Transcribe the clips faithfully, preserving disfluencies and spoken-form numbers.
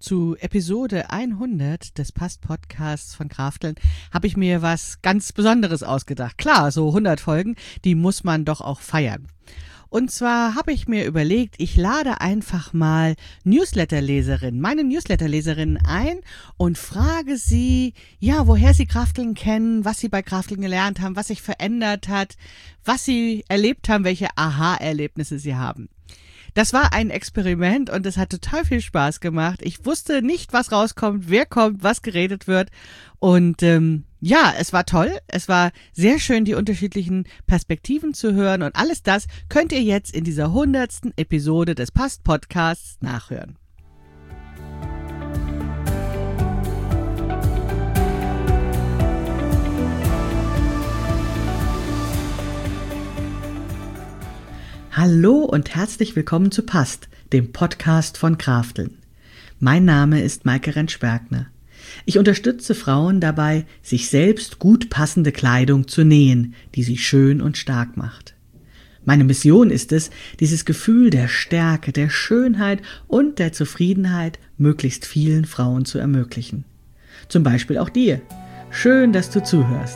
Zu Episode hundert des Past-Podcasts von Krafteln habe ich mir was ganz Besonderes ausgedacht. Klar, so hundert Folgen, die muss man doch auch feiern. Und zwar habe ich mir überlegt, ich lade einfach mal Newsletterleserinnen, meine Newsletterleserinnen ein und frage sie, ja, woher sie Krafteln kennen, was sie bei Krafteln gelernt haben, was sich verändert hat, was sie erlebt haben, welche Aha-Erlebnisse sie haben. Das war ein Experiment und es hat total viel Spaß gemacht. Ich wusste nicht, was rauskommt, wer kommt, was geredet wird. Und ähm, ja, es war toll. Es war sehr schön, die unterschiedlichen Perspektiven zu hören. Und alles das könnt ihr jetzt in dieser hundertsten Episode des Past-Podcasts nachhören. Hallo und herzlich willkommen zu Past, dem Podcast von Krafteln. Mein Name ist Maike Rentsch-Bergner. Ich unterstütze Frauen dabei, sich selbst gut passende Kleidung zu nähen, die sie schön und stark macht. Meine Mission ist es, dieses Gefühl der Stärke, der Schönheit und der Zufriedenheit möglichst vielen Frauen zu ermöglichen. Zum Beispiel auch dir. Schön, dass du zuhörst.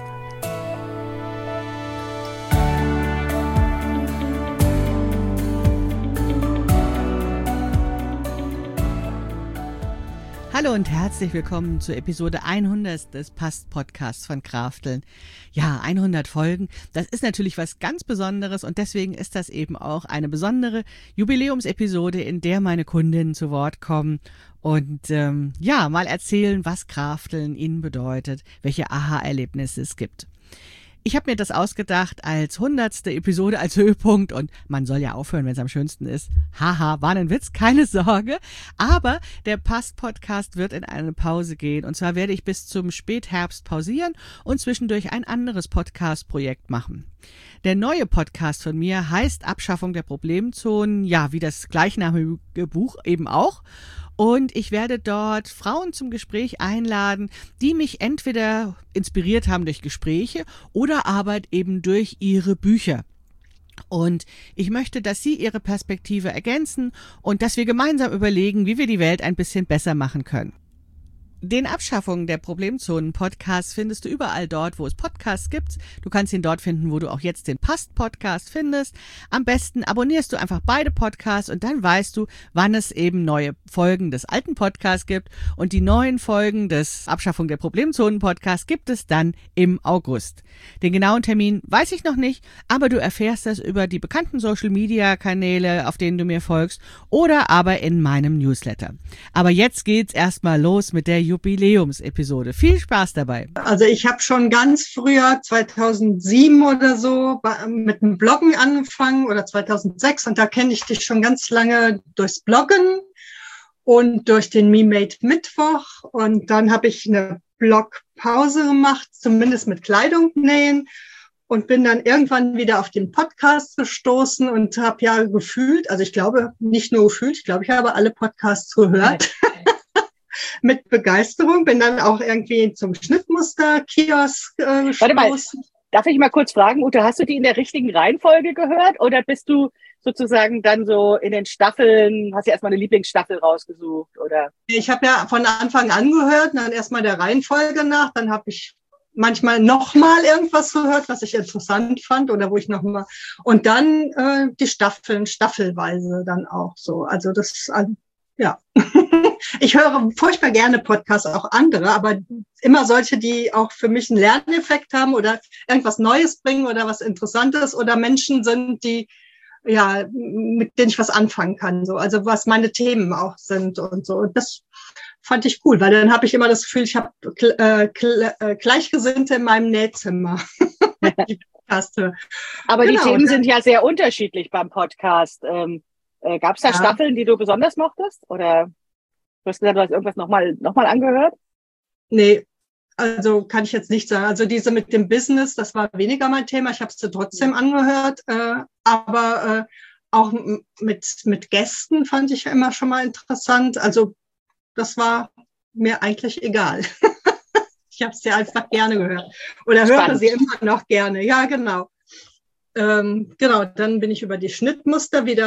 Hallo und herzlich willkommen zur Episode hundert des Past-Podcasts von Krafteln. Ja, hundert Folgen, das ist natürlich was ganz Besonderes und deswegen ist das eben auch eine besondere Jubiläumsepisode, in der meine Kundinnen zu Wort kommen und ähm, ja, mal erzählen, was Krafteln ihnen bedeutet, welche Aha-Erlebnisse es gibt. Ich habe mir das ausgedacht als hundertste Episode, als Höhepunkt und man soll ja aufhören, wenn es am schönsten ist. Haha, war ein Witz, keine Sorge. Aber der Past-Podcast wird in eine Pause gehen und zwar werde ich bis zum Spätherbst pausieren und zwischendurch ein anderes Podcast-Projekt machen. Der neue Podcast von mir heißt Abschaffung der Problemzonen, ja, wie das gleichnamige Buch eben auch. Und ich werde dort Frauen zum Gespräch einladen, die mich entweder inspiriert haben durch Gespräche oder aber eben durch ihre Bücher. Und ich möchte, dass sie ihre Perspektive ergänzen und dass wir gemeinsam überlegen, wie wir die Welt ein bisschen besser machen können. Den Abschaffung der Problemzonen-Podcast findest du überall dort, wo es Podcasts gibt. Du kannst ihn dort finden, wo du auch jetzt den Past-Podcast findest. Am besten abonnierst du einfach beide Podcasts und dann weißt du, wann es eben neue Folgen des alten Podcasts gibt. Und die neuen Folgen des Abschaffung der Problemzonen-Podcasts gibt es dann im August. Den genauen Termin weiß ich noch nicht, aber du erfährst das über die bekannten Social-Media-Kanäle, auf denen du mir folgst, oder aber in meinem Newsletter. Aber jetzt geht's erstmal los mit der Jubiläumsepisode. Viel Spaß dabei. Also ich habe schon ganz früher, zweitausendsieben oder so, mit dem Bloggen angefangen oder zweitausendsechs und da kenne ich dich schon ganz lange durchs Bloggen und durch den Me-Made Mittwoch und dann habe ich eine Blogpause gemacht, zumindest mit Kleidung nähen und bin dann irgendwann wieder auf den Podcast gestoßen und habe ja gefühlt, also ich glaube nicht nur gefühlt, ich glaube, ich habe alle Podcasts gehört. Mit Begeisterung, bin dann auch irgendwie zum Schnittmuster-Kiosk äh, gestoßen. Warte mal, darf ich mal kurz fragen, Ute, hast du die in der richtigen Reihenfolge gehört oder bist du sozusagen dann so in den Staffeln, hast du erstmal eine Lieblingsstaffel rausgesucht? Oder? Ich habe ja von Anfang an gehört, dann erstmal der Reihenfolge nach, dann habe ich manchmal nochmal irgendwas gehört, was ich interessant fand oder wo ich nochmal und dann äh, die Staffeln, staffelweise dann auch so. Also das, ja. Ich höre furchtbar gerne Podcasts, auch andere, aber immer solche, die auch für mich einen Lerneffekt haben oder irgendwas Neues bringen oder was Interessantes oder Menschen sind, die, ja, mit denen ich was anfangen kann, so. Also was meine Themen auch sind und so. Und das fand ich cool, weil dann habe ich immer das Gefühl, ich habe äh, äh, Gleichgesinnte in meinem Nähzimmer. Die aber genau, die Themen sind ja sehr unterschiedlich beim Podcast. Ähm, äh, Gab es da ja. Staffeln, die du besonders mochtest? Oder du hast gesagt, du hast irgendwas nochmal noch mal angehört? Nee, also kann ich jetzt nicht sagen. Also diese mit dem Business, das war weniger mein Thema. Ich habe es trotzdem angehört. Äh, aber äh, auch mit, mit Gästen fand ich immer schon mal interessant. Also das war mir eigentlich egal. Ich habe es ja einfach gerne gehört. Oder Spannend. höre sie immer noch gerne. Ja, genau. Ähm, genau, dann bin ich über die Schnittmuster wieder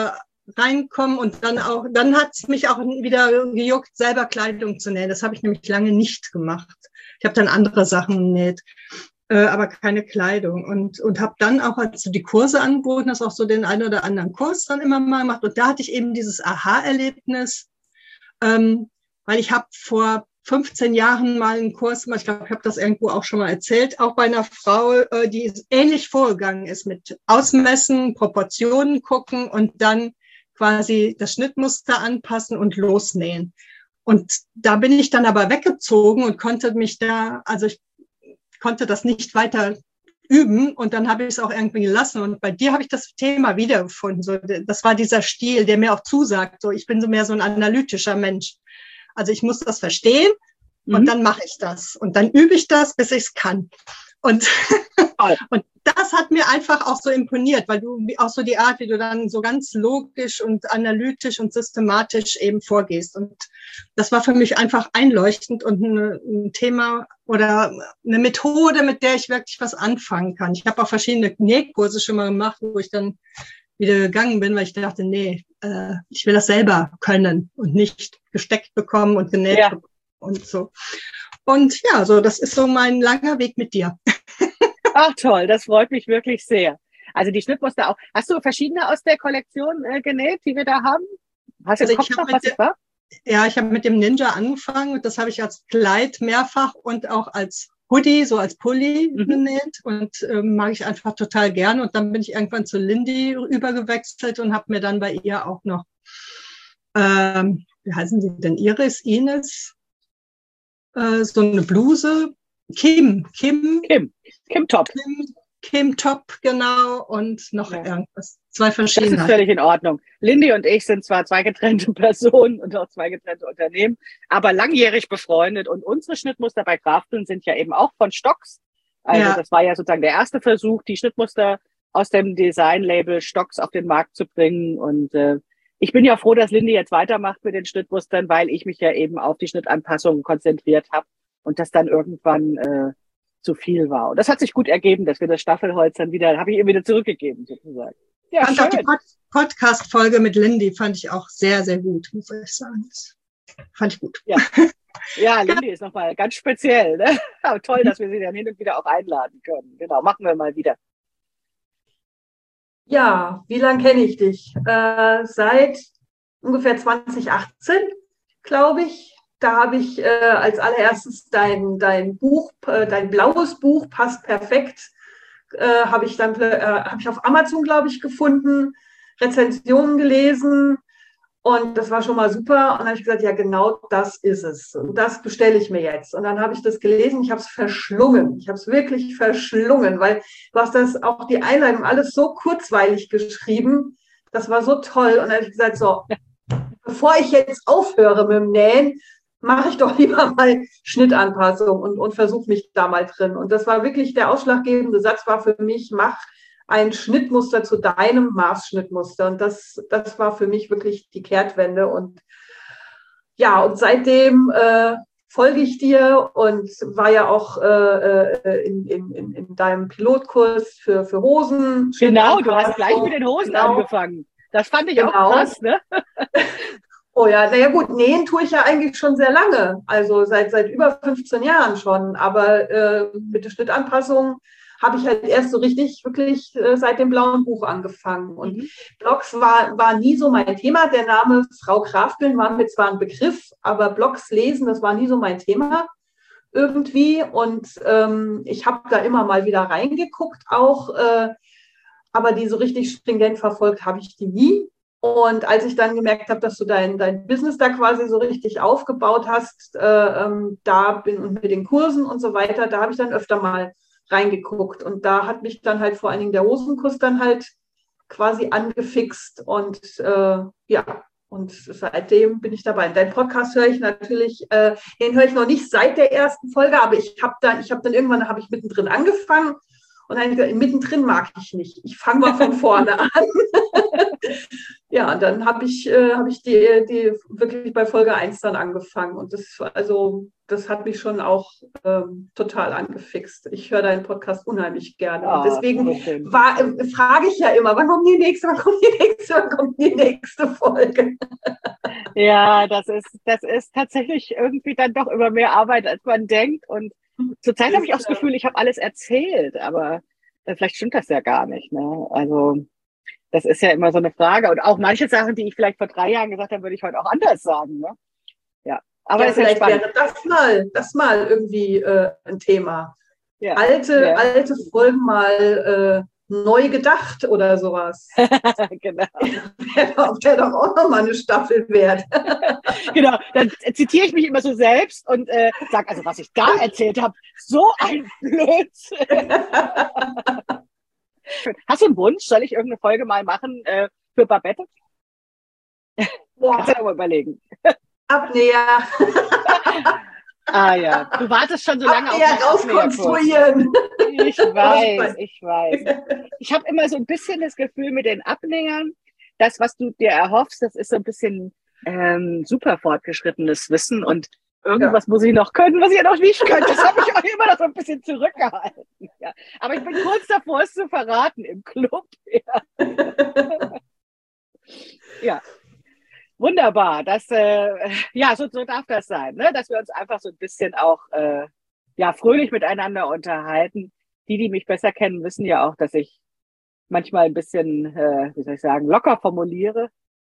reinkommen und dann auch, dann hat es mich auch wieder gejuckt, selber Kleidung zu nähen. Das habe ich nämlich lange nicht gemacht. Ich habe dann andere Sachen genäht, äh, aber keine Kleidung. Und, und habe dann auch, als du die Kurse angeboten hast, auch so den einen oder anderen Kurs dann immer mal gemacht. Und da hatte ich eben dieses Aha-Erlebnis, ähm, weil ich habe vor fünfzehn Jahren mal einen Kurs gemacht, ich glaube, ich habe das irgendwo auch schon mal erzählt, auch bei einer Frau, äh, die ähnlich vorgegangen ist mit Ausmessen, Proportionen gucken und dann quasi das Schnittmuster anpassen und losnähen. Und da bin ich dann aber weggezogen und konnte mich da, also ich konnte das nicht weiter üben und dann habe ich es auch irgendwie gelassen. Und bei dir habe ich das Thema wiedergefunden. So, das war dieser Stil, der mir auch zusagt. So, ich bin so mehr so ein analytischer Mensch. Also ich muss das verstehen und mhm. dann mache ich das. Und dann übe ich das, bis ich es kann. Und, und das hat mir einfach auch so imponiert, weil du auch so die Art, wie du dann so ganz logisch und analytisch und systematisch eben vorgehst. Und das war für mich einfach einleuchtend und eine, ein Thema oder eine Methode, mit der ich wirklich was anfangen kann. Ich habe auch verschiedene Nähkurse schon mal gemacht, wo ich dann wieder gegangen bin, weil ich dachte, nee, äh, ich will das selber können und nicht gesteckt bekommen und genäht ja. und so. Und ja, so das ist so mein langer Weg mit dir. Ach toll, das freut mich wirklich sehr. Also die Schnittmuster auch. Hast du verschiedene aus der Kollektion äh, genäht, die wir da haben? Hast du also Kopf noch, was es war? Ja, ich habe mit dem Ninja angefangen und das habe ich als Kleid mehrfach und auch als Hoodie, so als Pulli mhm. genäht und ähm, mag ich einfach total gerne. Und dann bin ich irgendwann zu Lindy übergewechselt und habe mir dann bei ihr auch noch, ähm, wie heißen sie denn, Iris, Ines, äh, so eine Bluse, Kim, Kim, Kim, Kim Top. Kim, Kim Top, genau, und noch ja. irgendwas. Zwei verschiedene. Das ist völlig in Ordnung. Lindy und ich sind zwar zwei getrennte Personen und auch zwei getrennte Unternehmen, aber langjährig befreundet. Und unsere Schnittmuster bei Krafteln sind ja eben auch von Stocks. Also ja. das war ja sozusagen der erste Versuch, die Schnittmuster aus dem Design-Label Stocks auf den Markt zu bringen. Und äh, ich bin ja froh, dass Lindy jetzt weitermacht mit den Schnittmustern, weil ich mich ja eben auf die Schnittanpassungen konzentriert habe und das dann irgendwann äh, zu viel war. Und das hat sich gut ergeben, dass wir das Staffelholz dann wieder, habe ich ihr wieder zurückgegeben, sozusagen. Ja, fand auch die Pod- Podcast-Folge mit Lindy fand ich auch sehr, sehr gut, muss ich sagen. Das fand ich gut. Ja, ja Lindy ist nochmal ganz speziell. Ne? Aber toll, dass wir sie dann hin und wieder auch einladen können. Genau, machen wir mal wieder. Ja, wie lange kenne ich dich? Äh, seit ungefähr zwanzig achtzehn, glaube ich. Da habe ich äh, als allererstes dein, dein Buch, äh, dein blaues Buch, passt perfekt, äh, habe ich dann äh, habe ich auf Amazon, glaube ich, gefunden, Rezensionen gelesen und das war schon mal super. Und dann habe ich gesagt, ja, genau das ist es. Und das bestelle ich mir jetzt. Und dann habe ich das gelesen, ich habe es verschlungen. Ich habe es wirklich verschlungen, weil du hast das auch die Einleitung alles so kurzweilig geschrieben. Das war so toll. Und dann habe ich gesagt, so, bevor ich jetzt aufhöre mit dem Nähen, mache ich doch lieber mal Schnittanpassung und, und versuche mich da mal drin. Und das war wirklich der ausschlaggebende Satz war für mich, mach ein Schnittmuster zu deinem Maßschnittmuster. Und das, das war für mich wirklich die Kehrtwende. Und ja, und seitdem äh, folge ich dir und war ja auch äh, in, in, in deinem Pilotkurs für, für Hosen. Genau, du hast gleich mit den Hosen genau. angefangen. Das fand ich genau. auch krass, ne? Oh ja, naja gut, nähen tue ich ja eigentlich schon sehr lange, also seit seit über fünfzehn Jahren schon, aber äh, mit der Schnittanpassung habe ich halt erst so richtig wirklich äh, seit dem blauen Buch angefangen. Und mhm. Blogs war, war nie so mein Thema, der Name Frau Krafteln war mir zwar ein Begriff, aber Blogs lesen, das war nie so mein Thema irgendwie und ähm, ich habe da immer mal wieder reingeguckt auch, äh, aber die so richtig stringent verfolgt habe ich die nie. Und als ich dann gemerkt habe, dass du dein, dein Business da quasi so richtig aufgebaut hast, äh, ähm, da bin und mit den Kursen und so weiter, da habe ich dann öfter mal reingeguckt. Und da hat mich dann halt vor allen Dingen der Hosenkurs dann halt quasi angefixt. Und äh, ja, und seitdem bin ich dabei. Dein Podcast höre ich natürlich, äh, den höre ich noch nicht seit der ersten Folge, aber ich habe dann, ich habe dann irgendwann, habe ich mittendrin angefangen. Und dann gesagt, mittendrin mag ich nicht. Ich fange mal von vorne an. Ja, dann habe ich, äh, hab ich die, die wirklich bei Folge eins dann angefangen. Und das, also, das hat mich schon auch ähm, total angefixt. Ich höre deinen Podcast unheimlich gerne. Und Ah, deswegen so schön. war, äh, frage ich ja immer, wann kommt die nächste, wann kommt die nächste, wann kommt die nächste Folge? Ja, das ist, das ist tatsächlich irgendwie dann doch immer mehr Arbeit, als man denkt. Und zurzeit habe ich auch das Gefühl, ich habe alles erzählt, aber äh, vielleicht stimmt das ja gar nicht. Ne? Also das ist ja immer so eine Frage. Und auch manche Sachen, die ich vielleicht vor drei Jahren gesagt habe, würde ich heute auch anders sagen. Ne? Ja, aber Ja, ist ja vielleicht spannend. wäre das mal, das mal irgendwie äh, ein Thema. Ja. Alte, Ja. alte Folgen mal äh, neu gedacht oder sowas. Genau. Wäre doch auch nochmal eine Staffel wert. Genau, dann zitiere ich mich immer so selbst und äh, sage, also was ich da erzählt habe, so ein Blödsinn. Hast du einen Wunsch? Soll ich irgendeine Folge mal machen äh, für Babette? Boah, Kannst du dir mal überlegen. Abnäher. Ah ja, du wartest schon so lange auf Abnäher meinen Abnäherkurs. rauskonstruieren. Ich weiß, ich weiß. Ich habe immer so ein bisschen das Gefühl mit den Abnähern, das, was du dir erhoffst, das ist so ein bisschen ähm, super fortgeschrittenes Wissen und irgendwas ja. muss ich noch können, was ich ja noch nicht könnte. Das habe ich auch immer noch so ein bisschen zurückgehalten. Ja. Aber ich bin kurz davor, es zu verraten im Club. Ja, ja. Wunderbar. Das, äh, ja, so, so darf das sein, ne? Dass wir uns einfach so ein bisschen auch äh, ja, fröhlich miteinander unterhalten. Die, die mich besser kennen, wissen ja auch, dass ich manchmal ein bisschen, äh, wie soll ich sagen, locker formuliere.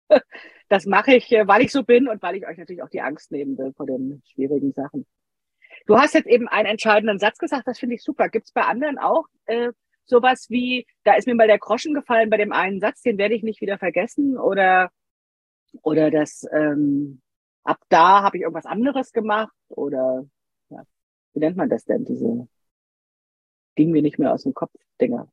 Das mache ich, weil ich so bin und weil ich euch natürlich auch die Angst nehmen will vor den schwierigen Sachen. Du hast jetzt eben einen entscheidenden Satz gesagt, das finde ich super. Gibt es bei anderen auch äh, sowas wie, da ist mir mal der Groschen gefallen bei dem einen Satz, den werde ich nicht wieder vergessen oder, oder das, ähm, ab da habe ich irgendwas anderes gemacht oder, ja, wie nennt man das denn, diese Dinge mir nicht mehr aus dem Kopf, Dinger?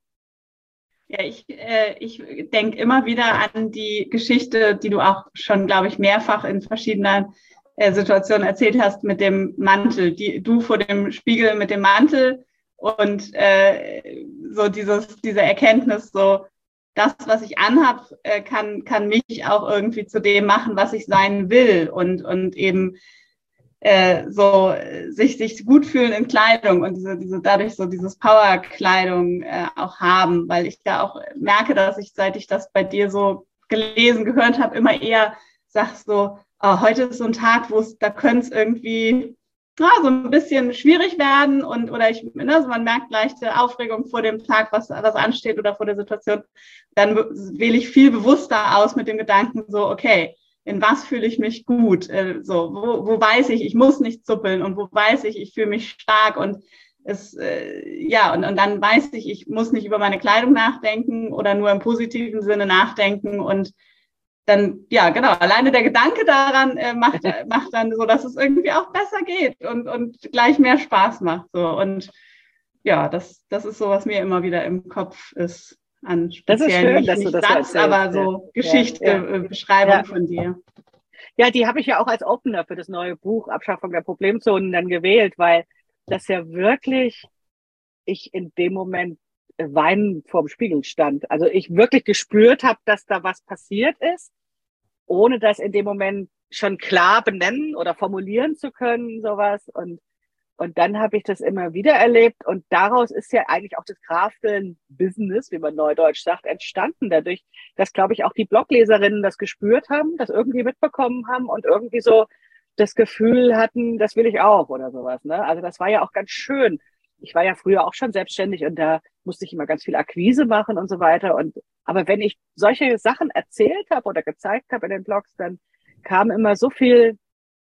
Ja, ich, äh, ich denke immer wieder an die Geschichte, die du auch schon, glaube ich, mehrfach in verschiedenen äh, Situationen erzählt hast mit dem Mantel. Die, du vor dem Spiegel mit dem Mantel und äh, so dieses, diese Erkenntnis, so das, was ich anhab, äh, kann, kann mich auch irgendwie zu dem machen, was ich sein will und, und eben äh, so sich, sich gut fühlen in Kleidung und diese, diese dadurch so dieses Power-Kleidung äh, auch haben, weil ich da auch merke, dass ich, seit ich das bei dir so gelesen, gehört habe, immer eher sag so, oh, heute ist so ein Tag, wo es, da könnte es irgendwie ja, so ein bisschen schwierig werden und oder ich, ne, also man merkt leichte Aufregung vor dem Tag, was, was ansteht oder vor der Situation, dann wähle ich viel bewusster aus mit dem Gedanken so, okay, in was fühle ich mich gut, äh, so, wo, wo weiß ich, ich muss nicht zuppeln und wo weiß ich, ich fühle mich stark und es, äh, ja, und, und dann weiß ich, ich muss nicht über meine Kleidung nachdenken oder nur im positiven Sinne nachdenken und dann, ja, genau, alleine der Gedanke daran äh, macht, macht dann so, dass es irgendwie auch besser geht und, und gleich mehr Spaß macht, so, und ja, das, das ist so, was mir immer wieder im Kopf ist. An speziellen, schön, nicht, nicht Satz, aber so Geschichte, ja, ja. Beschreibung ja. von dir. Ja, die habe ich ja auch als Opener für das neue Buch Abschaffung der Problemzonen dann gewählt, weil das ja wirklich ich in dem Moment weinend vorm Spiegel stand. Also ich wirklich gespürt habe, dass da was passiert ist, ohne das in dem Moment schon klar benennen oder formulieren zu können, sowas. Und Und dann habe ich das immer wieder erlebt und daraus ist ja eigentlich auch das Krafteln-Business, wie man neudeutsch sagt, entstanden. Dadurch, dass, glaube ich, auch die Blogleserinnen das gespürt haben, das irgendwie mitbekommen haben und irgendwie so das Gefühl hatten, das will ich auch oder sowas. Ne? Also das war ja auch ganz schön. Ich war ja früher auch schon selbstständig und da musste ich immer ganz viel Akquise machen und so weiter. Und aber wenn ich solche Sachen erzählt habe oder gezeigt habe in den Blogs, dann kam immer so viel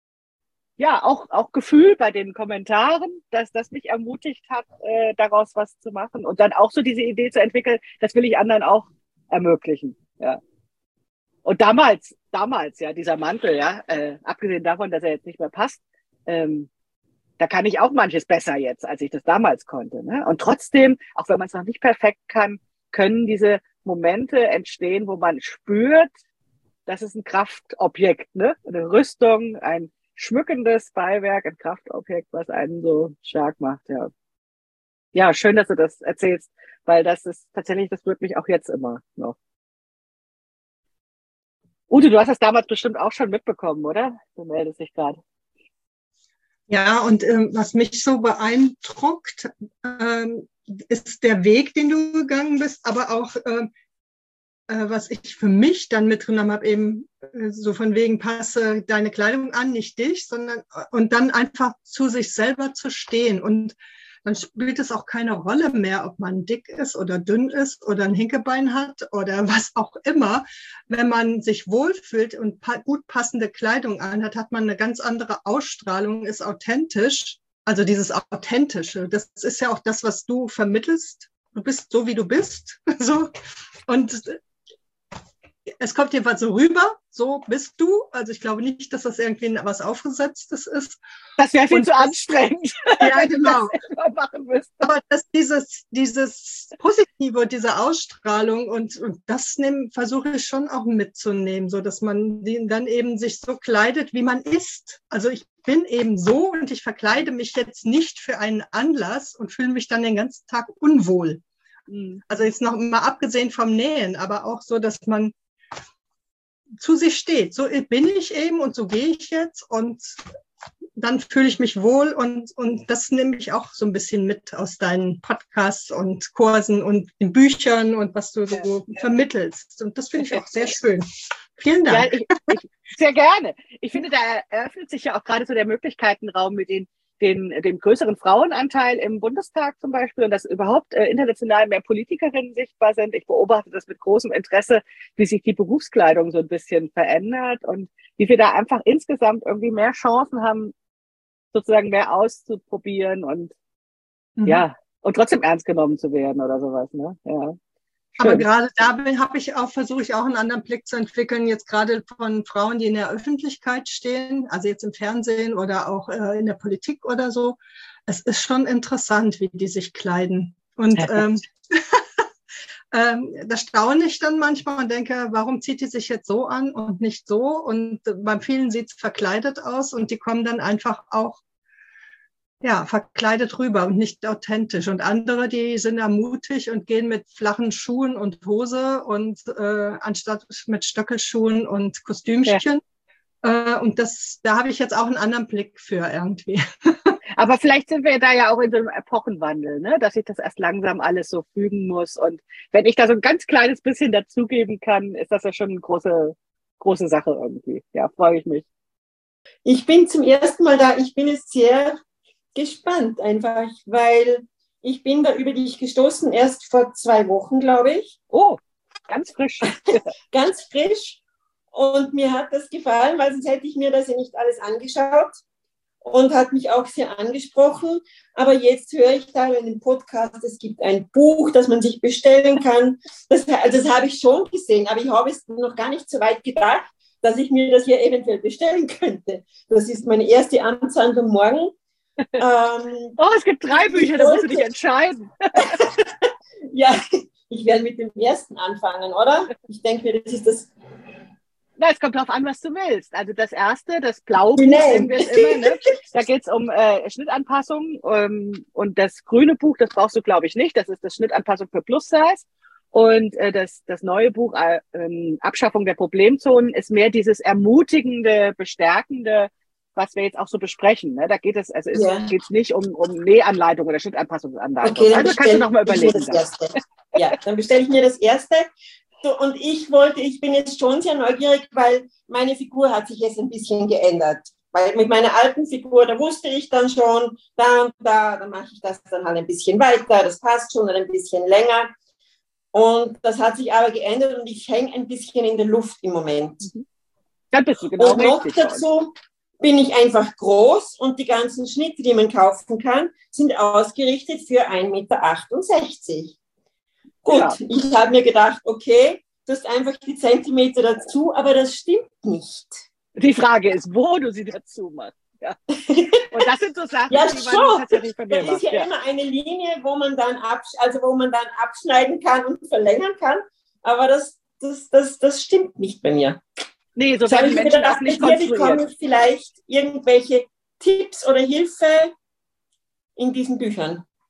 ja, auch, auch Gefühl bei den Kommentaren, dass das mich ermutigt hat, äh, daraus was zu machen und dann auch so diese Idee zu entwickeln, das will ich anderen auch ermöglichen, ja. Und damals, damals, ja, dieser Mantel, ja, äh, abgesehen davon, dass er jetzt nicht mehr passt, ähm, da kann ich auch manches besser jetzt, als ich das damals konnte, ne? Und trotzdem, auch wenn man es noch nicht perfekt kann, können diese Momente entstehen, wo man spürt, das ist ein Kraftobjekt, ne? Eine Rüstung, ein schmückendes Beiwerk, ein Kraftobjekt, was einen so stark macht, ja. Ja, schön, dass du das erzählst, weil das ist tatsächlich, das rührt mich auch jetzt immer noch. Ute, du hast das damals bestimmt auch schon mitbekommen, oder? Du meldest dich gerade. Ja, und ähm, was mich so beeindruckt, ähm, ist der Weg, den du gegangen bist, aber auch, ähm, äh, was ich für mich dann mitgenommen habe, eben äh, so von wegen, passe deine Kleidung an, nicht dich, sondern und dann einfach zu sich selber zu stehen. Und dann spielt es auch keine Rolle mehr, ob man dick ist oder dünn ist oder ein Hinkebein hat oder was auch immer. Wenn man sich wohlfühlt und pa- gut passende Kleidung anhat, hat man eine ganz andere Ausstrahlung, ist authentisch. Also dieses Authentische, das ist ja auch das, was du vermittelst. Du bist so, wie du bist. So. Und es kommt jedenfalls so rüber, so bist du. Also ich glaube nicht, dass das irgendwie was Aufgesetztes ist. Das wäre viel Und zu das, anstrengend, ja, wenn genau. du das selber machen müsstest. Aber dass dieses, dieses Positive und diese Ausstrahlung und, und das nehm, versuche ich schon auch mitzunehmen, so dass man den dann eben sich so kleidet, wie man ist. Also ich bin eben so und ich verkleide mich jetzt nicht für einen Anlass und fühle mich dann den ganzen Tag unwohl. Mhm. Also jetzt noch mal abgesehen vom Nähen, aber auch so, dass man zu sich steht. So bin ich eben und so gehe ich jetzt und dann fühle ich mich wohl und, und das nehme ich auch so ein bisschen mit aus deinen Podcasts und Kursen und den Büchern und was du so ja. vermittelst. Und das finde ich auch sehr schön. Vielen Dank. Ja, ich, ich, sehr gerne. Ich finde, da eröffnet sich ja auch gerade so der Möglichkeitenraum mit den, den, dem größeren Frauenanteil im Bundestag zum Beispiel und dass überhaupt äh, international mehr Politikerinnen sichtbar sind. Ich beobachte das mit großem Interesse, wie sich die Berufskleidung so ein bisschen verändert und wie wir da einfach insgesamt irgendwie mehr Chancen haben, sozusagen mehr auszuprobieren und mhm. ja, und trotzdem ernst genommen zu werden oder sowas, ne? Ja. Aber gerade da habe ich auch, versuche ich auch einen anderen Blick zu entwickeln, jetzt gerade von Frauen, die in der Öffentlichkeit stehen, also jetzt im Fernsehen oder auch äh, in der Politik oder so. Es ist schon interessant, wie die sich kleiden. Und ähm, ähm, da staune ich dann manchmal und denke, warum zieht die sich jetzt so an und nicht so? Und bei vielen sieht es verkleidet aus und die kommen dann einfach auch ja, verkleidet rüber und nicht authentisch. Und andere, die sind da mutig und gehen mit flachen Schuhen und Hose und äh, anstatt mit Stöckelschuhen und Kostümchen. Ja. Äh, und das, da habe ich jetzt auch einen anderen Blick für irgendwie. Aber vielleicht sind wir da ja auch in so einem Epochenwandel, ne? Dass sich das erst langsam alles so fügen muss. Und wenn ich da so ein ganz kleines bisschen dazugeben kann, ist das ja schon eine große, große Sache irgendwie. Ja, freue ich mich. Ich bin zum ersten Mal da. Ich bin jetzt sehr gespannt einfach, weil ich bin da über dich gestoßen, erst vor zwei Wochen, glaube ich. Oh, ganz frisch. Ganz frisch. Und mir hat das gefallen, weil sonst hätte ich mir das ja nicht alles angeschaut und hat mich auch sehr angesprochen. Aber jetzt höre ich da in dem Podcast, es gibt ein Buch, das man sich bestellen kann. Das, also das habe ich schon gesehen, aber ich habe es noch gar nicht so weit gedacht, dass ich mir das hier eventuell bestellen könnte. Das ist meine erste Amtshandlung morgen. Ähm, oh, es gibt drei Bücher, da musst du dich entscheiden. Ja, ich werde mit dem ersten anfangen, oder? Ich denke, das ist das. Na, es kommt darauf an, was du willst. Also das erste, das Blaubuch, nennen wir es immer, ne? Da geht es um äh, Schnittanpassung ähm, und das grüne Buch, das brauchst du, glaube ich, nicht. Das ist das Schnittanpassung für Plus-Size. Und äh, das, das neue Buch, äh, äh, Abschaffung der Problemzonen, ist mehr dieses ermutigende, bestärkende, was wir jetzt auch so besprechen. Ne? Da geht es also es ja. geht's nicht um, um Nähanleitung oder Schnittanpassungsanleitung. Okay, also kannst du noch mal überlegen. Das ja, dann bestelle ich mir das erste. So, und ich wollte, ich bin jetzt schon sehr neugierig, weil meine Figur hat sich jetzt ein bisschen geändert. Weil mit meiner alten Figur, da wusste ich dann schon, da und da, dann mache ich das dann halt ein bisschen weiter, das passt schon ein bisschen länger. Und das hat sich aber geändert und ich hänge ein bisschen in der Luft im Moment. Da bist du genau und noch richtig. Dazu bin ich einfach groß und die ganzen Schnitte, die man kaufen kann, sind ausgerichtet für ein Meter achtundsechzig. Gut, ja. Ich habe mir gedacht, okay, du hast einfach die Zentimeter dazu, aber das stimmt nicht. Die Frage ist, wo du sie dazu machst. Ja. Und das sind so Sachen, ja, die schon. man tatsächlich von mir macht. Das ist ja, ja immer eine Linie, wo man dann absch- also wo man dann abschneiden kann und verlängern kann, aber das, das, das, das stimmt nicht bei mir. Nee, so werden Menschen gedacht, auch nicht konstruiert. Hier bekomme ich vielleicht irgendwelche Tipps oder Hilfe in diesen Büchern.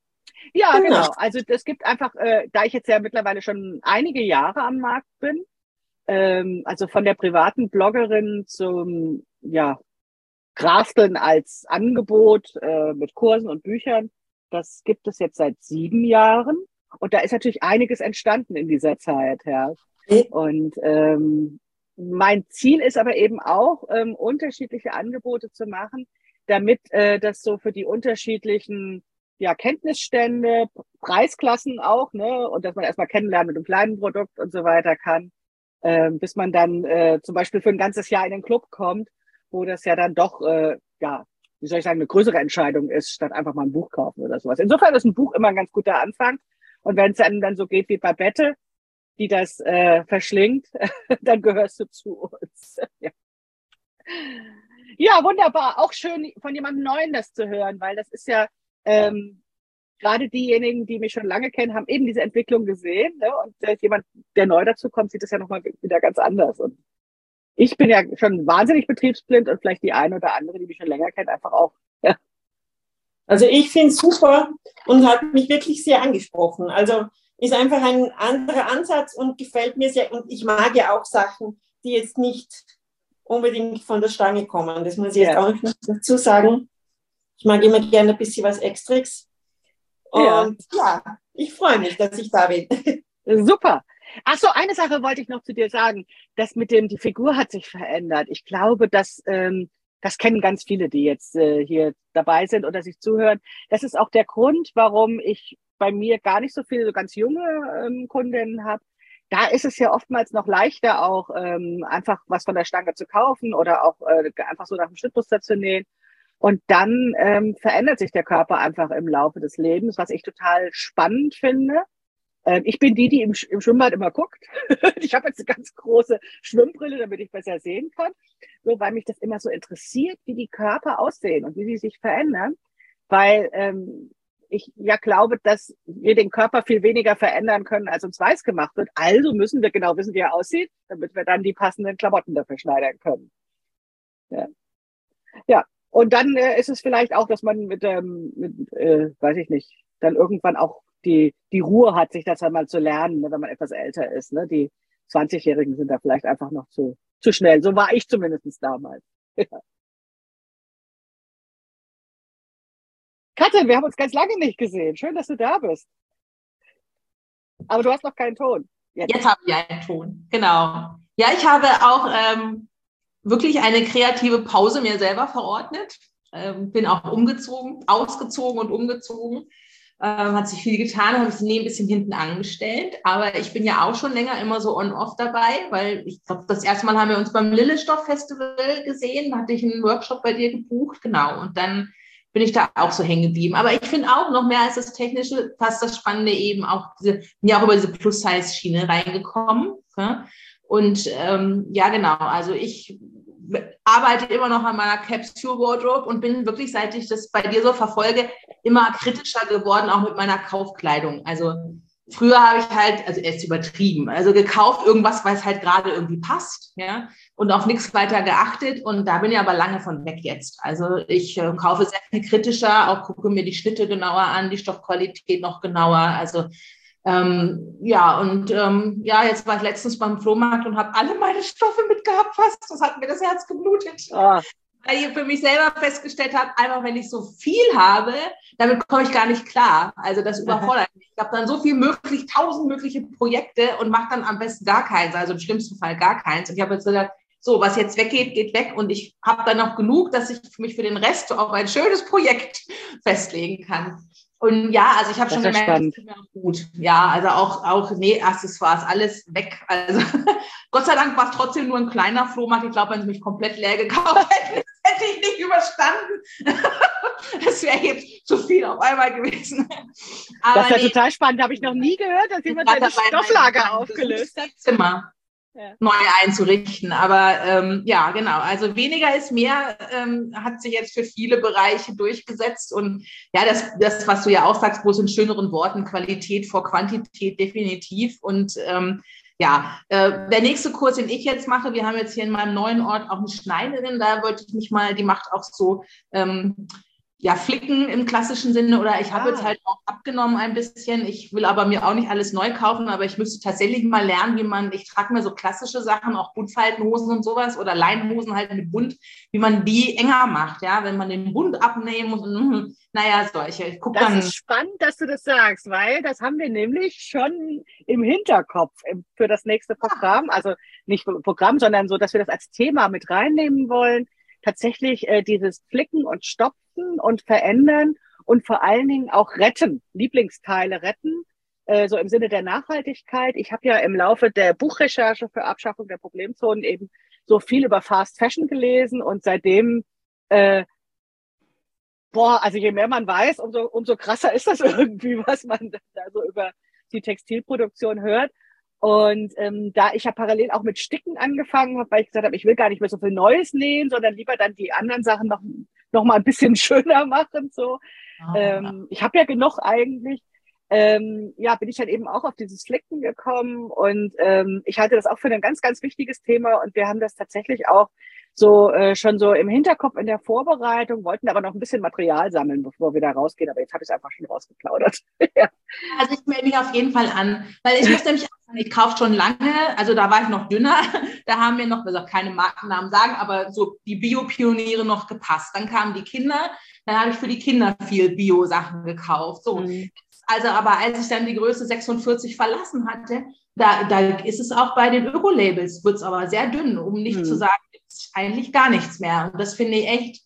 Ja, genau. Also es gibt einfach, äh, da ich jetzt ja mittlerweile schon einige Jahre am Markt bin, ähm, also von der privaten Bloggerin zum, ja, Grafteln als Angebot äh, mit Kursen und Büchern, das gibt es jetzt seit sieben Jahren. Und da ist natürlich einiges entstanden in dieser Zeit, ja. Und ähm, mein Ziel ist aber eben auch, ähm, unterschiedliche Angebote zu machen, damit äh, das so für die unterschiedlichen ja, Kenntnisstände, Preisklassen auch, ne, und dass man erstmal kennenlernen mit einem kleinen Produkt und so weiter kann, äh, bis man dann äh, zum Beispiel für ein ganzes Jahr in den Club kommt, wo das ja dann doch, äh, ja, wie soll ich sagen, eine größere Entscheidung ist, statt einfach mal ein Buch kaufen oder sowas. Insofern ist ein Buch immer ein ganz guter Anfang. Und wenn es dann, dann so geht wie bei Bette, die das äh, verschlingt, dann gehörst du zu uns. Ja. Ja, wunderbar. Auch schön von jemandem Neuen das zu hören, weil das ist ja ähm, gerade diejenigen, die mich schon lange kennen, haben eben diese Entwicklung gesehen. Ne? Und äh, jemand, der neu dazu kommt, sieht das ja nochmal wieder ganz anders. Und ich bin ja schon wahnsinnig betriebsblind und vielleicht die eine oder andere, die mich schon länger kennt, einfach auch. Ja. Also ich finde es super und hat mich wirklich sehr angesprochen. Also ist einfach ein anderer Ansatz und gefällt mir sehr. Und ich mag ja auch Sachen, die jetzt nicht unbedingt von der Stange kommen. Das muss ich jetzt ja auch noch dazu sagen. Ich mag immer gerne ein bisschen was Extras. Und ja, ja ich freue mich, dass ich da bin. Super. Ach so, eine Sache wollte ich noch zu dir sagen. Das mit dem, die Figur hat sich verändert. Ich glaube, dass ähm, das kennen ganz viele, die jetzt äh, hier dabei sind oder sich zuhören. Das ist auch der Grund, warum ich bei mir gar nicht so viele so ganz junge ähm, Kundinnen habe. Da ist es ja oftmals noch leichter, auch ähm, einfach was von der Stange zu kaufen oder auch äh, einfach so nach dem Schnittmuster zu nähen. Und dann ähm, verändert sich der Körper einfach im Laufe des Lebens, was ich total spannend finde. Ähm, ich bin die, die im, im Schwimmbad immer guckt. Ich habe jetzt eine ganz große Schwimmbrille, damit ich besser sehen kann. So, weil mich das immer so interessiert, wie die Körper aussehen und wie sie sich verändern. Weil ähm, ich ja glaube, dass wir den Körper viel weniger verändern können, als uns weiß gemacht wird. Also müssen wir genau wissen, wie er aussieht, damit wir dann die passenden Klamotten dafür schneidern können. Ja, ja. Und dann äh, ist es vielleicht auch, dass man mit, ähm, mit äh, weiß ich nicht, dann irgendwann auch die die Ruhe hat, sich das einmal zu lernen, ne, wenn man etwas älter ist. Ne? Die zwanzigjährigen sind da vielleicht einfach noch zu zu schnell. So war ich zumindest damals. Ja. Katrin, wir haben uns ganz lange nicht gesehen. Schön, dass du da bist. Aber du hast noch keinen Ton. Jetzt, Jetzt habe ich einen Ton, genau. Ja, ich habe auch ähm, wirklich eine kreative Pause mir selber verordnet. Ähm, bin auch umgezogen, ausgezogen und umgezogen. Ähm, hat sich viel getan, habe das Nähen ein bisschen hinten angestellt. Aber ich bin ja auch schon länger immer so on-off dabei, weil ich glaube, das erste Mal haben wir uns beim Lillestoff Festival gesehen. Da hatte ich einen Workshop bei dir gebucht, genau. Und dann bin ich da auch so hängen geblieben. Aber ich finde auch noch mehr als das Technische, fast das Spannende eben auch, diese, bin ja auch über diese Plus-Size-Schiene reingekommen. Ja? Und ähm, ja, genau, also ich arbeite immer noch an meiner Capsule Wardrobe und bin wirklich, seit ich das bei dir so verfolge, immer kritischer geworden, auch mit meiner Kaufkleidung. Also früher habe ich halt, also erst übertrieben, also gekauft irgendwas, weil es halt gerade irgendwie passt, ja, und auf nichts weiter geachtet. Und da bin ich aber lange von weg jetzt. Also ich äh, kaufe sehr viel kritischer, auch gucke mir die Schnitte genauer an, die Stoffqualität noch genauer. Also ähm, ja, und ähm, ja, jetzt war ich letztens beim Flohmarkt und habe alle meine Stoffe mitgehabt fast. Das hat mir das Herz geblutet. Oh. Weil ich für mich selber festgestellt habe, einfach wenn ich so viel habe, damit komme ich gar nicht klar. Also das überfordert mich. Ich habe dann so viel möglich, tausend mögliche Projekte und mache dann am besten gar keins, also im schlimmsten Fall gar keins. Und ich habe jetzt gesagt, so, was jetzt weggeht, geht weg. Und ich habe dann noch genug, dass ich mich für den Rest auf ein schönes Projekt festlegen kann. Und ja, also ich habe schon gemerkt, das ist mir auch gut. Ja, also auch, auch nee, Accessoires, alles weg. Also Gott sei Dank war es trotzdem nur ein kleiner Flohmarkt. Ich glaube, wenn sie mich komplett leer gekauft hätten, das hätte ich nicht überstanden. Das wäre jetzt zu viel auf einmal gewesen. Aber das ist ja nee, total spannend. Habe ich noch nie gehört, dass jemand seine Stofflager aufgelöst hat. Zimmer. Ja. Neu einzurichten. Aber ähm, ja, genau. Also weniger ist mehr, ähm, hat sich jetzt für viele Bereiche durchgesetzt. Und ja, das, das, was du ja auch sagst, bloß in schöneren Worten, Qualität vor Quantität definitiv. Und ähm, ja, äh, der nächste Kurs, den ich jetzt mache, wir haben jetzt hier in meinem neuen Ort auch eine Schneiderin, da wollte ich mich mal, die macht auch so ähm, ja, flicken im klassischen Sinne oder ich habe Ah. jetzt halt auch abgenommen ein bisschen. Ich will aber mir auch nicht alles neu kaufen, aber ich müsste tatsächlich mal lernen, wie man, ich trage mir so klassische Sachen, auch Buntfaltenhosen und sowas oder Leinenhosen halt mit Bund, wie man die enger macht, ja, wenn man den Bund abnehmen muss. Und, naja, solche. Ich gucke Das dann. ist spannend, dass du das sagst, weil das haben wir nämlich schon im Hinterkopf im- für das nächste Programm. Also nicht für Programm, sondern so, dass wir das als Thema mit reinnehmen wollen. Tatsächlich äh, dieses Flicken und Stopfen und Verändern und vor allen Dingen auch retten, Lieblingsteile retten, äh, so im Sinne der Nachhaltigkeit. Ich habe ja im Laufe der Buchrecherche für Abschaffung der Problemzonen eben so viel über Fast Fashion gelesen und seitdem äh, Boah, also je mehr man weiß, umso, umso krasser ist das irgendwie, was man da so über die Textilproduktion hört. Und ähm, da ich ja parallel auch mit Sticken angefangen habe, weil ich gesagt habe, ich will gar nicht mehr so viel Neues nähen, sondern lieber dann die anderen Sachen noch, noch mal ein bisschen schöner machen. So, Oh, ähm, ich habe ja genug eigentlich. Ähm, ja, bin ich dann eben auch auf dieses Flicken gekommen und ähm, ich halte das auch für ein ganz, ganz wichtiges Thema und wir haben das tatsächlich auch so äh, schon so im Hinterkopf in der Vorbereitung, wollten aber noch ein bisschen Material sammeln, bevor wir da rausgehen, aber jetzt habe ich es einfach schon rausgeplaudert. Ja. Also ich melde mich auf jeden Fall an, weil ich muss nämlich auch sagen, ich kaufe schon lange, also da war ich noch dünner, da haben mir noch, also keine Markennamen sagen, aber so die Bio-Pioniere noch gepasst. Dann kamen die Kinder, dann habe ich für die Kinder viel Bio-Sachen gekauft. So. Mhm. Also aber als ich dann die Größe sechsundvierzig verlassen hatte, da, da ist es auch bei den Öko-Labels, wird es aber sehr dünn, um nicht Mhm. zu sagen, ist eigentlich gar nichts mehr. Und das finde ich echt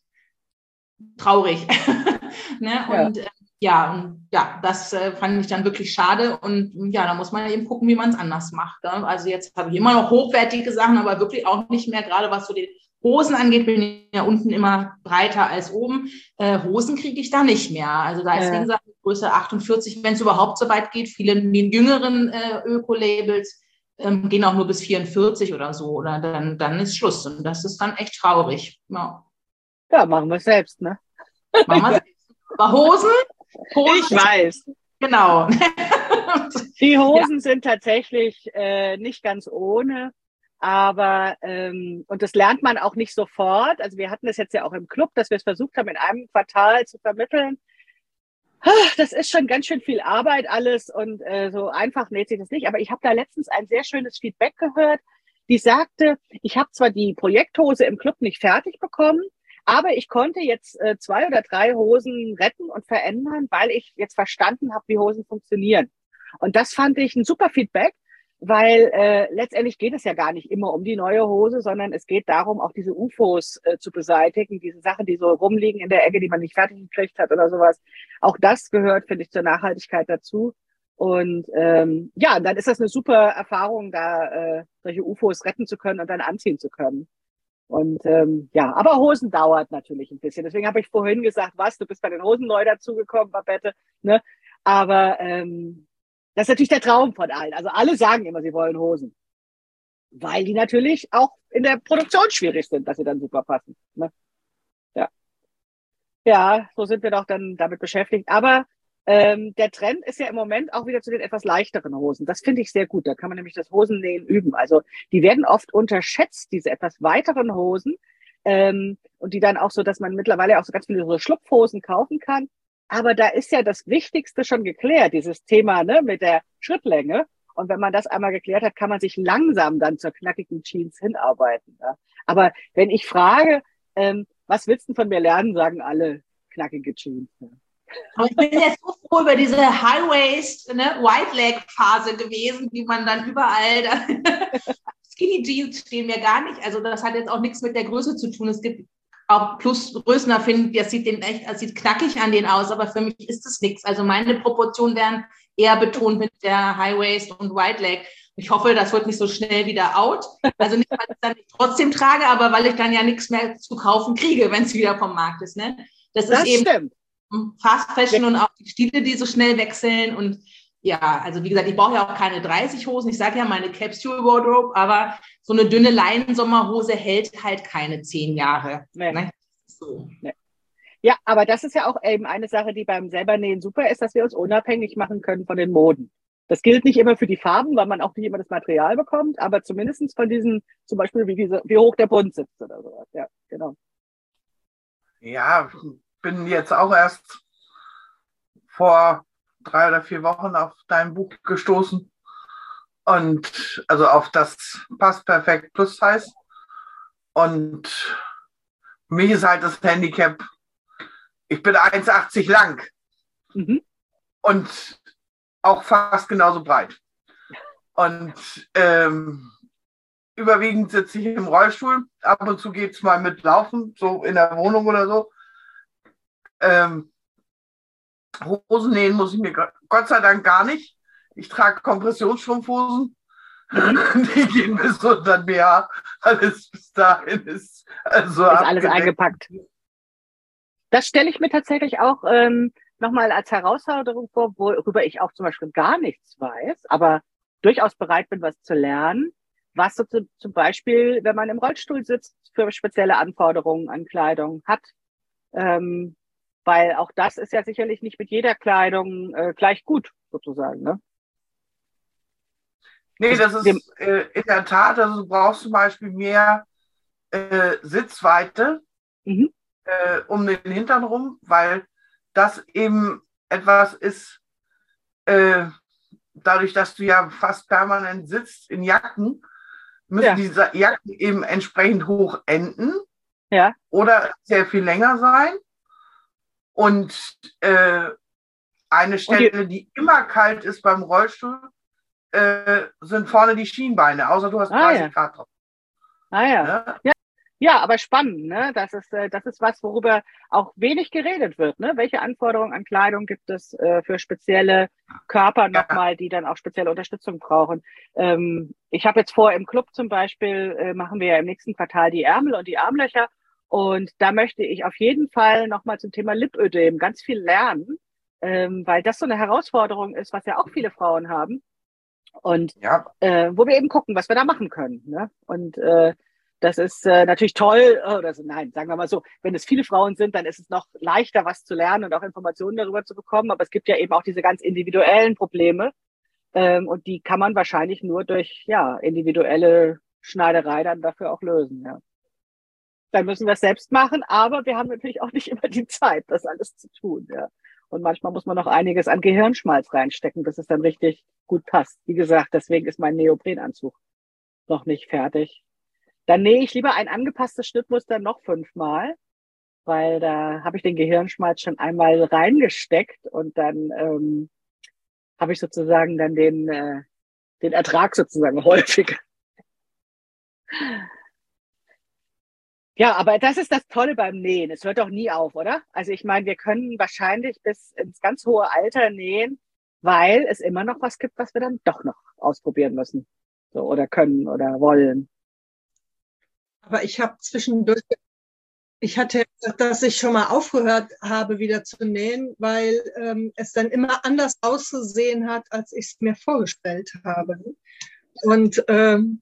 traurig. Ne? Ja. Und äh, ja, und ja, das äh, fand ich dann wirklich schade. Und ja, da muss man eben gucken, wie man es anders macht. Ne? Also jetzt habe ich immer noch hochwertige Sachen, aber wirklich auch nicht mehr, gerade was so die Hosen angeht, bin ich ja unten immer breiter als oben. Äh, Hosen kriege ich da nicht mehr. Also da ist, Ja. wie gesagt, Größe achtundvierzig, wenn es überhaupt so weit geht. Viele den jüngeren äh, Öko-Labels ähm, gehen auch nur bis vierundvierzig oder so. Oder dann, dann ist Schluss. Und das ist dann echt traurig. Ja. Ja, machen wir es selbst, ne? Machen wir selbst. Aber Hosen? Hosen Ich weiß. Genau. Die Hosen sind tatsächlich äh, nicht ganz ohne, aber ähm, und das lernt man auch nicht sofort. Also wir hatten das jetzt ja auch im Club, dass wir es versucht haben, in einem Quartal zu vermitteln. Ah, das ist schon ganz schön viel Arbeit alles und äh, so einfach näht sich das nicht. Aber ich habe da letztens ein sehr schönes Feedback gehört, die sagte, ich habe zwar die Projekthose im Club nicht fertig bekommen, aber ich konnte jetzt äh, zwei oder drei Hosen retten und verändern, weil ich jetzt verstanden habe, wie Hosen funktionieren. Und das fand ich ein super Feedback, weil äh, letztendlich geht es ja gar nicht immer um die neue Hose, sondern es geht darum, auch diese U F Os äh, zu beseitigen, diese Sachen, die so rumliegen in der Ecke, die man nicht fertig gekriegt hat oder sowas. Auch das gehört, finde ich, zur Nachhaltigkeit dazu. Und ähm, ja, dann ist das eine super Erfahrung, da äh, solche U F Os retten zu können und dann anziehen zu können. Und ähm, ja, aber Hosen dauert natürlich ein bisschen. Deswegen habe ich vorhin gesagt, was, du bist bei den Hosen neu dazugekommen, Babette, ne? Aber ähm, das ist natürlich der Traum von allen. Also alle sagen immer, sie wollen Hosen. Weil die natürlich auch in der Produktion schwierig sind, dass sie dann super passen. Ne? Ja. Ja, so sind wir doch dann damit beschäftigt. Aber ähm, der Trend ist ja im Moment auch wieder zu den etwas leichteren Hosen. Das finde ich sehr gut. Da kann man nämlich das Hosennähen üben. Also die werden oft unterschätzt, diese etwas weiteren Hosen. Ähm, und die dann auch so, dass man mittlerweile auch so ganz viele so Schlupfhosen kaufen kann. Aber da ist ja das Wichtigste schon geklärt, dieses Thema, ne, mit der Schrittlänge. Und wenn man das einmal geklärt hat, kann man sich langsam dann zur knackigen Jeans hinarbeiten. Ja. Aber wenn ich frage, ähm, was willst du von mir lernen, sagen alle knackige Jeans. Ja. Aber ich bin jetzt so froh über diese High-Waist, ne, White-Leg-Phase gewesen, die man dann überall, da, Skinny Jeans stehen mir gar nicht. Also das hat jetzt auch nichts mit der Größe zu tun. Es gibt auch Plus-Größen, da finden, das sieht den echt, das sieht knackig an den aus, aber für mich ist das nichts. Also meine Proportionen werden eher betont mit der High-Waist und White-Leg. Ich hoffe, das wird nicht so schnell wieder out. Also nicht, weil ich es dann trotzdem trage, aber weil ich dann ja nichts mehr zu kaufen kriege, wenn es wieder vom Markt ist. Ne? Das, Das ist eben stimmt. Fast Fashion und auch die Stile, die so schnell wechseln. Und ja, also wie gesagt, ich brauche ja auch keine dreißig Hosen. Ich sage ja meine Capsule Wardrobe, aber so eine dünne Leinen-Sommerhose hält halt keine zehn Jahre. Nee. Ne? So. Nee. Ja, aber das ist ja auch eben eine Sache, die beim Selbernähen super ist, dass wir uns unabhängig machen können von den Moden. Das gilt nicht immer für die Farben, weil man auch nicht immer das Material bekommt, aber zumindest von diesen, zum Beispiel wie, diese, wie hoch der Bund sitzt oder sowas. Ja, genau. Ja, bin jetzt auch erst vor drei oder vier Wochen auf dein Buch gestoßen. Und also auf das Passt Perfekt Plus Size. Und für mich ist halt das Handicap, ich bin eins achtzig lang Mhm. und auch fast genauso breit. Und ähm, überwiegend sitze ich im Rollstuhl. Ab und zu geht es mal mit Laufen, so in der Wohnung oder so. Ähm, Hosen nähen muss ich mir Gott sei Dank gar nicht. Ich trage Kompressionsstrumpfhosen. Die gehen bis unter den B H. Alles bis dahin ist also Ist alles abgedeckt. eingepackt. Das stelle ich mir tatsächlich auch ähm, nochmal als Herausforderung vor, worüber ich auch zum Beispiel gar nichts weiß, aber durchaus bereit bin, was zu lernen. Was so zu, zum Beispiel, wenn man im Rollstuhl sitzt, für spezielle Anforderungen an Kleidung hat. Ähm, weil auch das ist ja sicherlich nicht mit jeder Kleidung äh, gleich gut, sozusagen. Ne? Nee, das ist äh, in der Tat, also du brauchst zum Beispiel mehr äh, Sitzweite Mhm. äh, um den Hintern rum, weil das eben etwas ist, äh, dadurch, dass du ja fast permanent sitzt in Jacken, müssen Ja. diese Jacken eben entsprechend hoch enden Ja. oder sehr viel länger sein. Und äh, eine Stelle, die immer kalt ist beim Rollstuhl, äh, sind vorne die Schienbeine, außer du hast Ah, dreißig ja. Grad drauf. Ah ja. Ne? Ja, ja, aber spannend, ne? Das ist, äh, das ist was, worüber auch wenig geredet wird, ne? Welche Anforderungen an Kleidung gibt es äh, für spezielle Körper Ja. nochmal, die dann auch spezielle Unterstützung brauchen? Ähm, ich habe jetzt vor, im Club zum Beispiel äh, machen wir ja im nächsten Quartal die Ärmel und die Armlöcher. Und da möchte ich auf jeden Fall nochmal zum Thema Lipödem ganz viel lernen, ähm, weil das so eine Herausforderung ist, was ja auch viele Frauen haben. Und Ja, äh, wo wir eben gucken, was wir da machen können. Ne? Und äh, das ist äh, natürlich toll, oder so, nein, sagen wir mal so, wenn es viele Frauen sind, dann ist es noch leichter, was zu lernen und auch Informationen darüber zu bekommen. Aber es gibt ja eben auch diese ganz individuellen Probleme. Ähm, und die kann man wahrscheinlich nur durch ja individuelle Schneiderei dann dafür auch lösen. Ja. Dann müssen wir es selbst machen, aber wir haben natürlich auch nicht immer die Zeit, das alles zu tun. Ja. Und manchmal muss man noch einiges an Gehirnschmalz reinstecken, bis es dann richtig gut passt. Wie gesagt, deswegen ist mein Neoprenanzug noch nicht fertig. Dann nähe ich lieber ein angepasstes Schnittmuster noch fünfmal, weil da habe ich den Gehirnschmalz schon einmal reingesteckt und dann ähm, habe ich sozusagen dann den, äh, den Ertrag sozusagen häufig. Ja, aber das ist das Tolle beim Nähen. Es hört doch nie auf, oder? Also ich meine, wir können wahrscheinlich bis ins ganz hohe Alter nähen, weil es immer noch was gibt, was wir dann doch noch ausprobieren müssen. So, oder können oder wollen. Aber ich habe zwischendurch, ich hatte gesagt, dass ich schon mal aufgehört habe, wieder zu nähen, weil ähm, es dann immer anders auszusehen hat, als ich es mir vorgestellt habe. Und ähm,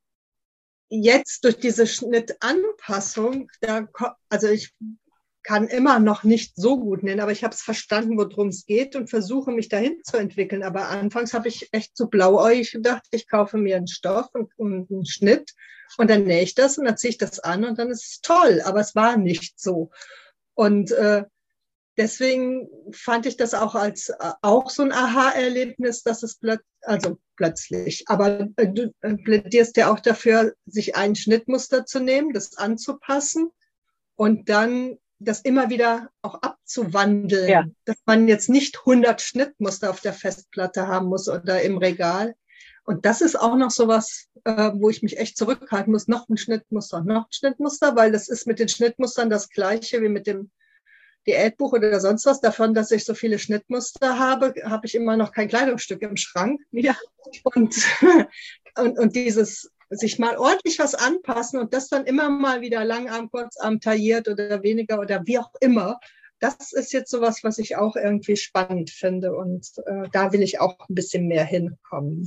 jetzt durch diese Schnittanpassung, da, also ich kann immer noch nicht so gut nähen, aber ich habe es verstanden, worum es geht und versuche mich dahin zu entwickeln. Aber anfangs habe ich echt so blauäugig gedacht, ich kaufe mir einen Stoff und, und einen Schnitt und dann nähe ich das und dann ziehe ich das an und dann ist es toll. Aber es war nicht so. Und äh, deswegen fand ich das auch als äh, auch so ein Aha-Erlebnis, dass es plötzlich, also plötzlich, aber äh, du äh, plädierst ja auch dafür, sich ein Schnittmuster zu nehmen, das anzupassen und dann das immer wieder auch abzuwandeln, Ja. dass man jetzt nicht hundert Schnittmuster auf der Festplatte haben muss oder im Regal. Und das ist auch noch sowas, äh, wo ich mich echt zurückhalten muss, noch ein Schnittmuster, noch ein Schnittmuster, weil das ist mit den Schnittmustern das Gleiche wie mit dem Diätbuch oder sonst was. Davon, dass ich so viele Schnittmuster habe, habe ich immer noch kein Kleidungsstück im Schrank. Ja. Und, und, und dieses sich mal ordentlich was anpassen und das dann immer mal wieder Langarm, Kurzarm tailliert oder weniger oder wie auch immer. Das ist jetzt sowas, was ich auch irgendwie spannend finde und äh, da will ich auch ein bisschen mehr hinkommen.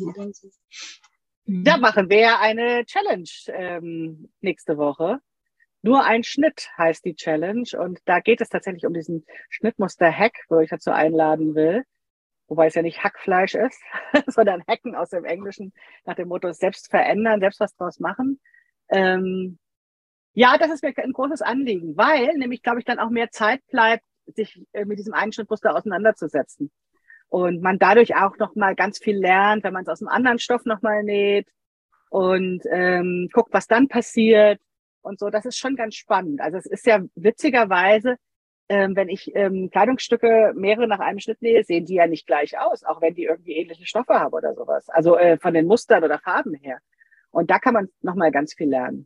Da machen wir ja eine Challenge ähm, nächste Woche. Nur ein Schnitt heißt die Challenge und da geht es tatsächlich um diesen Schnittmuster-Hack, wo ich dazu einladen will. Wobei es ja nicht Hackfleisch ist, sondern Hacken aus dem Englischen nach dem Motto selbst verändern, selbst was draus machen. Ähm, Ja, das ist mir ein großes Anliegen, weil nämlich, glaube ich, dann auch mehr Zeit bleibt, sich äh, mit diesem einen Schnittmuster auseinanderzusetzen. Und man dadurch auch noch mal ganz viel lernt, wenn man es aus einem anderen Stoff noch mal näht und ähm, guckt, was dann passiert und so. Das ist schon ganz spannend. Also es ist ja witzigerweise, ähm, wenn ich ähm, Kleidungsstücke mehrere nach einem Schnitt nähe, sehen die ja nicht gleich aus, auch wenn die irgendwie ähnliche Stoffe haben oder sowas. Also äh, von den Mustern oder Farben her. Und da kann man noch mal ganz viel lernen.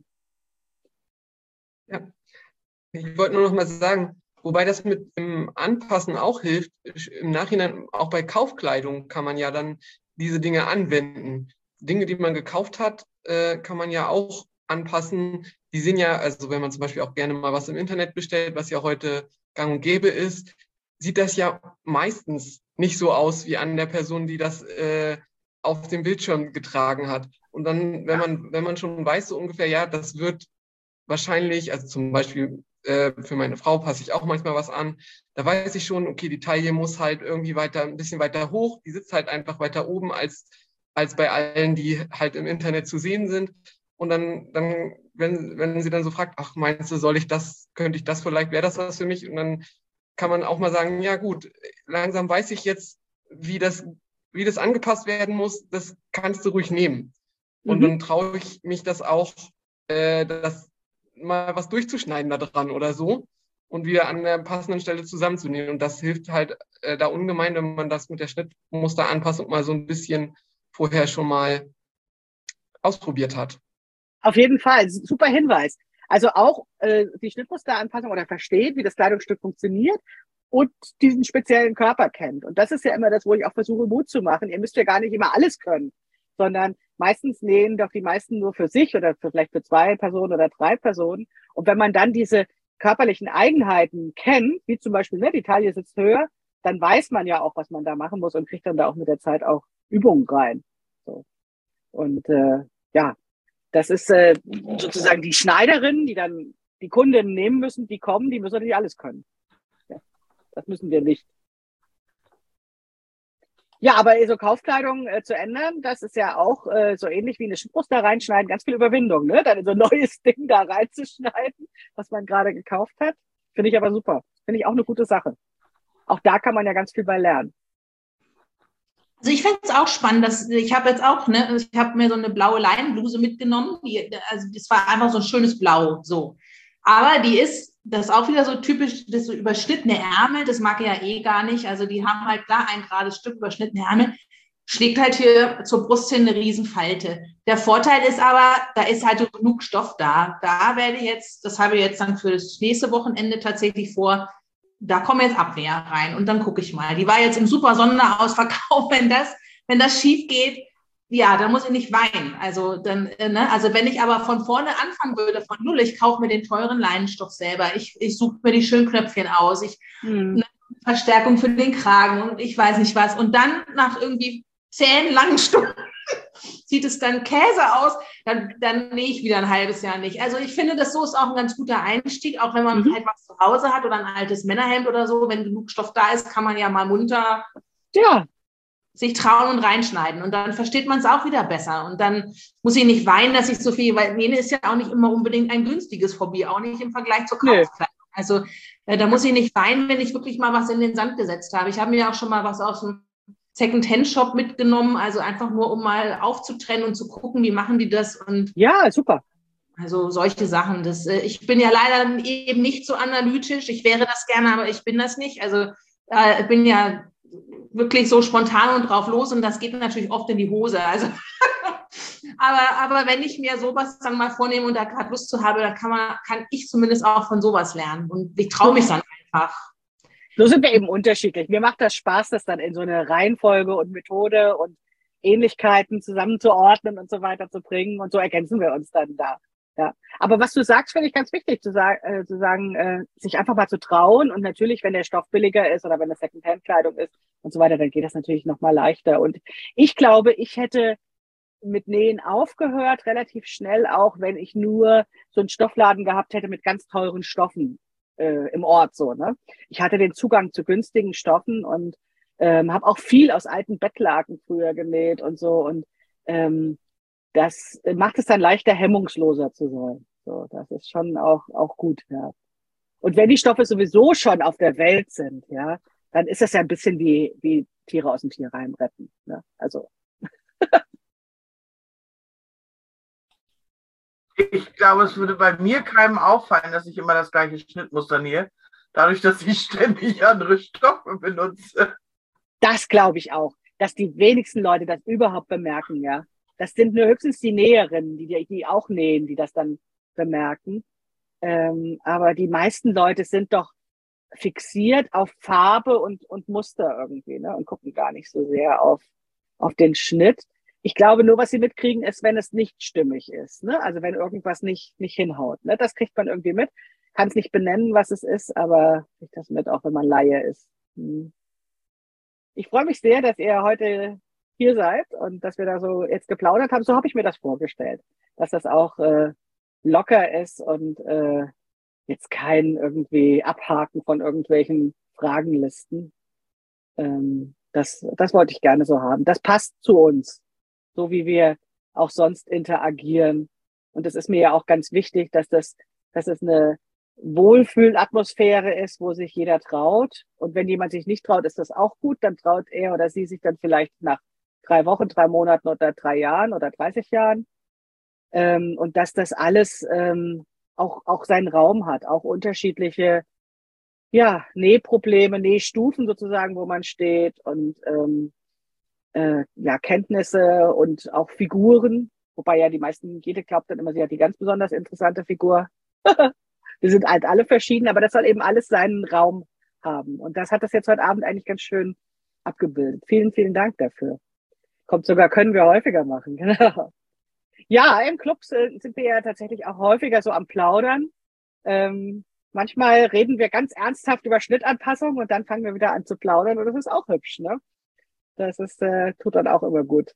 Ja, ich wollte nur noch mal sagen, wobei das mit dem Anpassen auch hilft. Im Nachhinein, auch bei Kaufkleidung kann man ja dann diese Dinge anwenden. Dinge, die man gekauft hat, äh, kann man ja auch anpassen. Die sehen ja, also wenn man zum Beispiel auch gerne mal was im Internet bestellt, was ja heute gang und gäbe ist, sieht das ja meistens nicht so aus wie an der Person, die das äh, auf dem Bildschirm getragen hat. Und dann, wenn man, wenn man schon weiß, so ungefähr, ja, das wird wahrscheinlich, also zum Beispiel äh, für meine Frau passe ich auch manchmal was an, da weiß ich schon, okay, die Taille muss halt irgendwie weiter, ein bisschen weiter hoch, die sitzt halt einfach weiter oben als, als bei allen, die halt im Internet zu sehen sind. Und dann, dann wenn, wenn sie dann so fragt, ach, meinst du, soll ich das, könnte ich das vielleicht, wäre das was für mich? Und dann kann man auch mal sagen, ja gut, langsam weiß ich jetzt, wie das, wie das angepasst werden muss, das kannst du ruhig nehmen. Und mhm. dann traue ich mich das auch, äh, das mal was durchzuschneiden da dran oder so und wieder an der passenden Stelle zusammenzunehmen. Und das hilft halt äh, da ungemein, wenn man das mit der Schnittmusteranpassung mal so ein bisschen vorher schon mal ausprobiert hat. Auf jeden Fall, super Hinweis. Also auch äh, die Schnittmusteranpassung oder versteht, wie das Kleidungsstück funktioniert und diesen speziellen Körper kennt. Und das ist ja immer das, wo ich auch versuche, Mut zu machen. Ihr müsst ja gar nicht immer alles können, sondern meistens nähen doch die meisten nur für sich oder für, vielleicht für zwei Personen oder drei Personen. Und wenn man dann diese körperlichen Eigenheiten kennt, wie zum Beispiel, ne, die Taille sitzt höher, dann weiß man ja auch, was man da machen muss und kriegt dann da auch mit der Zeit auch Übungen rein. So. Und äh, ja, das ist äh, sozusagen die Schneiderinnen, die dann die Kundinnen nehmen müssen, die kommen, die müssen natürlich alles können. Ja, das müssen wir nicht. Ja, aber so Kaufkleidung äh, zu ändern, das ist ja auch äh, so ähnlich wie eine Schnittmuster reinschneiden, ganz viel Überwindung, ne? Dann in so ein neues Ding da reinzuschneiden, was man gerade gekauft hat. Finde ich aber super. Finde ich auch eine gute Sache. Auch da kann man ja ganz viel bei lernen. Also ich finde es auch spannend, dass ich habe jetzt auch, ne, ich habe mir so eine blaue Leinenbluse mitgenommen, die, also das war einfach so ein schönes Blau, so. Aber die ist, das ist auch wieder so typisch, das so überschnittene Ärmel, das mag ich ja eh gar nicht, also die haben halt da ein gerades Stück überschnittene Ärmel, schlägt halt hier zur Brust hin eine Riesenfalte. Der Vorteil ist aber, da ist halt genug Stoff da. Da werde ich jetzt, das habe ich jetzt dann für das nächste Wochenende tatsächlich vor, da kommen jetzt Abnäher rein und dann gucke ich mal. Die war jetzt im super Sonderausverkauf, wenn das, wenn das schief geht, ja, dann muss ich nicht weinen. Also dann, ne, also wenn ich aber von vorne anfangen würde, von null, ich kaufe mir den teuren Leinenstoff selber, ich, ich suche mir die schönen Knöpfchen aus, ich hm. eine Verstärkung für den Kragen und ich weiß nicht was. Und dann nach irgendwie zehn langen Stunden sieht es dann Käse aus, dann, dann nähe ich wieder ein halbes Jahr nicht. Also ich finde, das so ist auch ein ganz guter Einstieg, auch wenn man mhm. halt was zu Hause hat oder ein altes Männerhemd oder so, wenn genug Stoff da ist, kann man ja mal munter ja. sich trauen und reinschneiden und dann versteht man es auch wieder besser und dann muss ich nicht weinen, dass ich so viel, weil Nähen ist ja auch nicht immer unbedingt ein günstiges Hobby, auch nicht im Vergleich zur Kaufkleidung. Nee. Also äh, da muss ich nicht weinen, wenn ich wirklich mal was in den Sand gesetzt habe. Ich habe mir auch schon mal was aus dem Second-Hand-Shop mitgenommen, also einfach nur, um mal aufzutrennen und zu gucken, wie machen die das. Und ja, super. Also solche Sachen. Das, äh, ich bin ja leider eben nicht so analytisch. Ich wäre das gerne, aber ich bin das nicht. Also äh, ich bin ja wirklich so spontan und drauf los und das geht natürlich oft in die Hose. Also aber, aber wenn ich mir sowas dann mal vornehme und da gerade Lust zu habe, dann kann man, kann ich zumindest auch von sowas lernen. Und ich traue mich dann einfach. So sind wir eben unterschiedlich. Mir macht das Spaß, das dann in so eine Reihenfolge und Methode und Ähnlichkeiten zusammenzuordnen und so weiter zu bringen. Und so ergänzen wir uns dann da. Ja. Aber was du sagst, finde ich ganz wichtig, zu, sa- äh, zu sagen, äh, sich einfach mal zu trauen. Und natürlich, wenn der Stoff billiger ist oder wenn das Second-Hand-Kleidung ist und so weiter, dann geht das natürlich noch mal leichter. Und ich glaube, ich hätte mit Nähen aufgehört, relativ schnell, auch wenn ich nur so einen Stoffladen gehabt hätte mit ganz teuren Stoffen. Äh, im Ort so, ne? Ich hatte den Zugang zu günstigen Stoffen und ähm, habe auch viel aus alten Bettlaken früher genäht und so und ähm, das macht es dann leichter, hemmungsloser zu sein. So, das ist schon auch, auch gut, ja. Und wenn die Stoffe sowieso schon auf der Welt sind, ja, dann ist das ja ein bisschen wie, wie Tiere aus dem Tierheim retten, ne? Also. Ich glaube, es würde bei mir keinem auffallen, dass ich immer das gleiche Schnittmuster nähe, dadurch, dass ich ständig andere Stoffe benutze. Das glaube ich auch, dass die wenigsten Leute das überhaupt bemerken, ja. Das sind nur höchstens die Näherinnen, die, die auch nähen, die das dann bemerken. Ähm, aber die meisten Leute sind doch fixiert auf Farbe und, und Muster irgendwie, ne, und gucken gar nicht so sehr auf, auf den Schnitt. Ich glaube, nur was sie mitkriegen, ist, wenn es nicht stimmig ist, ne, also wenn irgendwas nicht, nicht hinhaut, ne, das kriegt man irgendwie mit, kann es nicht benennen, was es ist, aber kriegt das mit, auch wenn man Laie ist. Hm. Ich freue mich sehr, dass ihr heute hier seid und dass wir da so jetzt geplaudert haben. So habe ich mir das vorgestellt, dass das auch äh, locker ist und äh, jetzt kein irgendwie Abhaken von irgendwelchen Fragenlisten. Ähm, das, das wollte ich gerne so haben. Das passt zu uns, so wie wir auch sonst interagieren. Und es ist mir ja auch ganz wichtig, dass das, dass es eine Wohlfühlatmosphäre ist, wo sich jeder traut. Und wenn jemand sich nicht traut, ist das auch gut. Dann traut er oder sie sich dann vielleicht nach drei Wochen, drei Monaten oder drei Jahren oder dreißig Jahren. Ähm, und dass das alles ähm, auch, auch seinen Raum hat, auch unterschiedliche, ja, Nähprobleme, Nähstufen sozusagen, wo man steht und ähm, äh, ja, Kenntnisse und auch Figuren. Wobei ja die meisten, jede glaubt dann immer, sie hat die ganz besonders interessante Figur. Wir sind halt alle verschieden, aber das soll eben alles seinen Raum haben. Und das hat das jetzt heute Abend eigentlich ganz schön abgebildet. Vielen, vielen Dank dafür. Kommt sogar, können wir häufiger machen. Genau. Ja, im Club sind wir ja tatsächlich auch häufiger so am Plaudern. Ähm, manchmal reden wir ganz ernsthaft über Schnittanpassungen und dann fangen wir wieder an zu plaudern und das ist auch hübsch, ne? Das ist, äh, tut dann auch immer gut.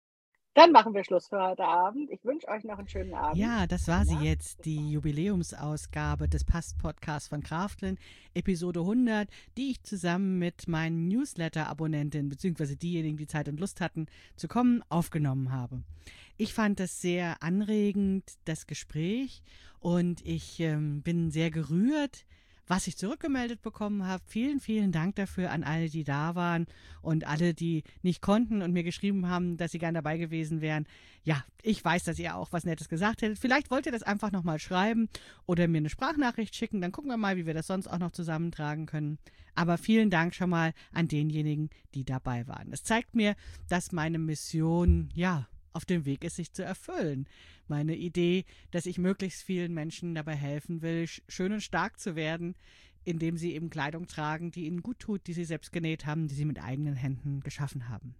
Dann machen wir Schluss für heute Abend. Ich wünsche euch noch einen schönen Abend. Ja, das war sie jetzt, die Jubiläumsausgabe des Past-Podcasts von Krafteln, Episode hundert, die ich zusammen mit meinen Newsletter-Abonnentinnen, beziehungsweise diejenigen, die Zeit und Lust hatten, zu kommen, aufgenommen habe. Ich fand das sehr anregend, das Gespräch, und ich ähm, bin sehr gerührt, was ich zurückgemeldet bekommen habe. Vielen, vielen Dank dafür an alle, die da waren und alle, die nicht konnten und mir geschrieben haben, dass sie gern dabei gewesen wären. Ja, ich weiß, dass ihr auch was Nettes gesagt hättet. Vielleicht wollt ihr das einfach nochmal schreiben oder mir eine Sprachnachricht schicken. Dann gucken wir mal, wie wir das sonst auch noch zusammentragen können. Aber vielen Dank schon mal an denjenigen, die dabei waren. Es zeigt mir, dass meine Mission, ja, auf dem Weg ist, sich zu erfüllen. Meine Idee, dass ich möglichst vielen Menschen dabei helfen will, schön und stark zu werden, indem sie eben Kleidung tragen, die ihnen gut tut, die sie selbst genäht haben, die sie mit eigenen Händen geschaffen haben.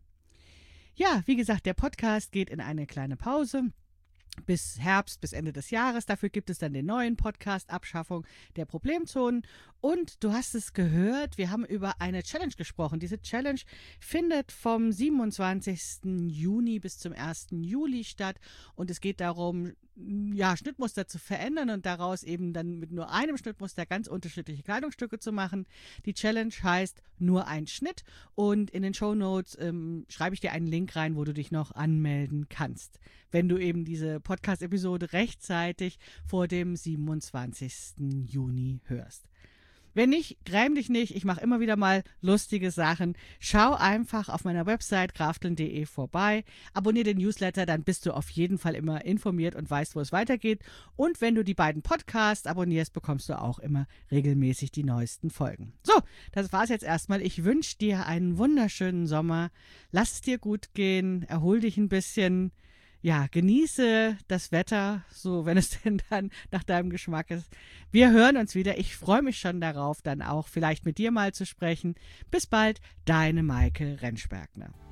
Ja, wie gesagt, der Podcast geht in eine kleine Pause. Bis Herbst, bis Ende des Jahres. Dafür gibt es dann den neuen Podcast Abschaffung der Problemzonen. Und du hast es gehört, wir haben über eine Challenge gesprochen. Diese Challenge findet vom siebenundzwanzigsten Juni bis zum ersten Juli statt. Und es geht darum, ja, Schnittmuster zu verändern und daraus eben dann mit nur einem Schnittmuster ganz unterschiedliche Kleidungsstücke zu machen. Die Challenge heißt nur ein Schnitt. Und in den Shownotes ähm, schreibe ich dir einen Link rein, wo du dich noch anmelden kannst, wenn du eben diese Podcast-Episode rechtzeitig vor dem siebenundzwanzigsten Juni hörst. Wenn nicht, gräm dich nicht, ich mache immer wieder mal lustige Sachen. Schau einfach auf meiner Website krafteln punkt de vorbei, abonniere den Newsletter, dann bist du auf jeden Fall immer informiert und weißt, wo es weitergeht. Und wenn du die beiden Podcasts abonnierst, bekommst du auch immer regelmäßig die neuesten Folgen. So, das war's jetzt erstmal. Ich wünsche dir einen wunderschönen Sommer. Lass es dir gut gehen, erhol dich ein bisschen. Ja, genieße das Wetter, so wenn es denn dann nach deinem Geschmack ist. Wir hören uns wieder. Ich freue mich schon darauf, dann auch vielleicht mit dir mal zu sprechen. Bis bald, deine Maike Rentschbergner.